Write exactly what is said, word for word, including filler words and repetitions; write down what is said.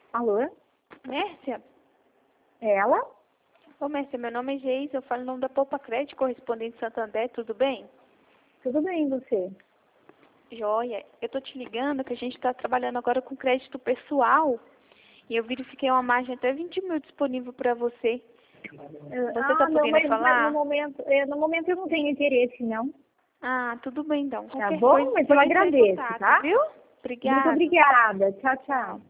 Alô? Mércia? É ela? Ô, Mércia, meu nome é Geis, eu falo em nome da Poupa Crédito, correspondente Santander, tudo bem? Tudo bem, você? Joia. Eu tô te ligando que a gente está trabalhando agora com crédito pessoal e eu verifiquei uma margem até vinte mil disponível para você. Você ah, tá não, podendo mas falar? no momento, é, no momento eu não tenho interesse, não. Ah, tudo bem então. Tá Qualquer bom? coisa, Mas você eu vai entrar em agradeço, contato, tá? viu? Muito Obrigada. obrigada. Tchau, tchau.